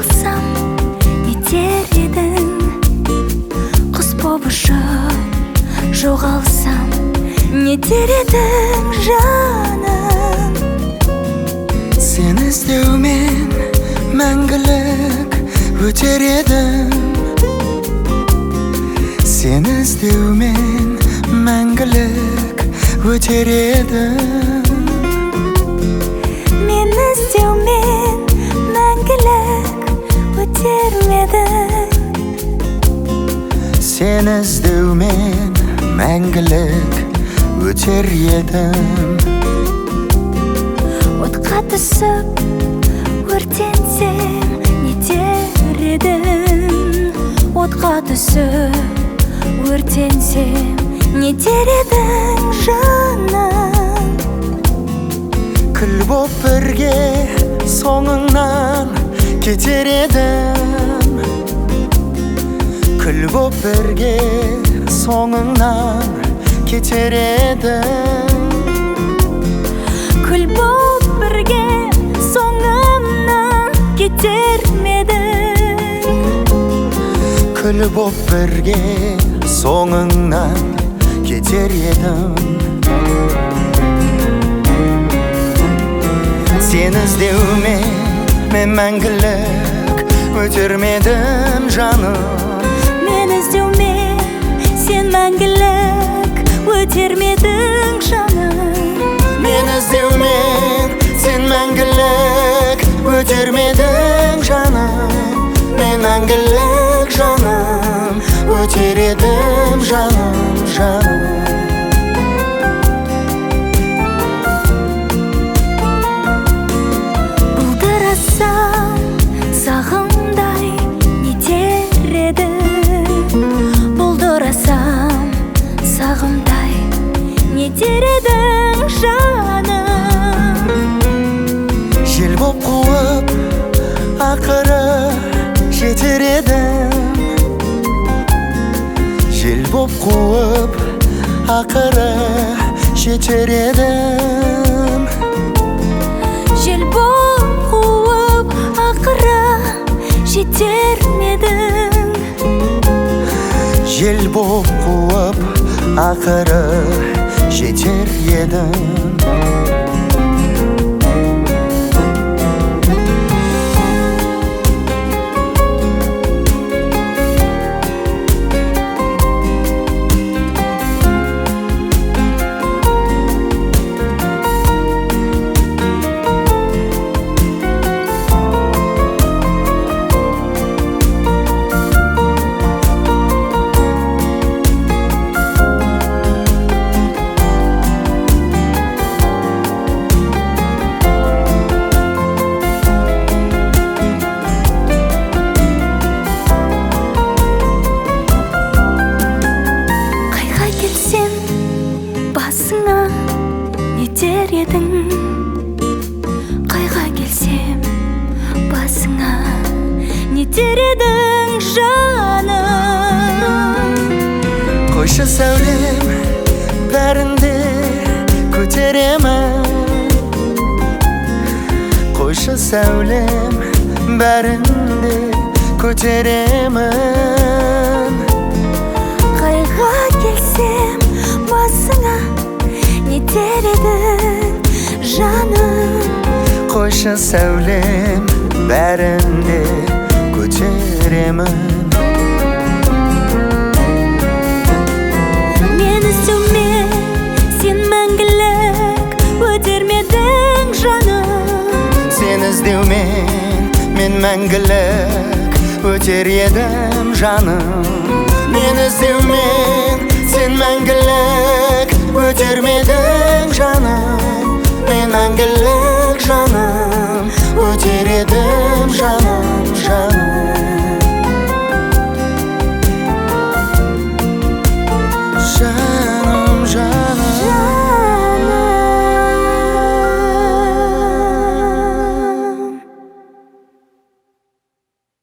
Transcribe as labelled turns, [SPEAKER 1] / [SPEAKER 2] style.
[SPEAKER 1] қалсам нетер едің, құс боп ұшып жоғалсам нетер едің жаным.
[SPEAKER 2] Сені іздеумен мәңгілік өтер едім, сені іздеумен мәңгілік өтер едім.
[SPEAKER 1] Мені іздеумен мәңгілік өтер медің,
[SPEAKER 2] сені іздеумен мәңгілік өтер едім.
[SPEAKER 1] отқа түсіп өртенсем нетер едің, отқа түсіп өртенсем нетер едің жаным.
[SPEAKER 2] Күл боп бірге соңыңнан кетер едім, күл боп бірге соңыңнан кетер едім.
[SPEAKER 1] Күл боп бірге соңымнан кетер медің,
[SPEAKER 2] Күл боп бірге соңыңнан кетер едім. Сені іздеумен мен мәңгілік өтермедім жаным.
[SPEAKER 1] Мені іздеумен сен мәңгілік өтер медің жаным.
[SPEAKER 2] Мені іздеумен сен мәңгілік өтермедің жаным. Мен мәңгілік жаным өтер едім жаным, жаным.
[SPEAKER 1] Бұлдырасам сағымдай нетер едің, бұлдырасам сағымдай нетер едің жаным.
[SPEAKER 2] Жел боп қуып ақыры жетер едім, жел боп қуып ақыры жетер едім.
[SPEAKER 1] Жел боп қуып ақыры жетер медің,
[SPEAKER 2] Жел боп қуып ақыры жетер едім.
[SPEAKER 1] басыңа нетер едің, қайға келсем басыңа нетер едің жаным.
[SPEAKER 2] Қойшы сәулем бәрінде көтеремін, қойшы сәулем бәрінде көтеремін.
[SPEAKER 1] Қайға келсем басыңа нетер едің жаным.
[SPEAKER 2] Қойшы сәулем бәрінде көтеремін.
[SPEAKER 1] Мен іздеумен сен мәңгілік өтермедің жаным.
[SPEAKER 2] Сен іздеумен мен мәңгілік өтер едім жаным. Мен іздеумен сен мәңгілік өтермедің жаным. Мен мәңгілік жаным.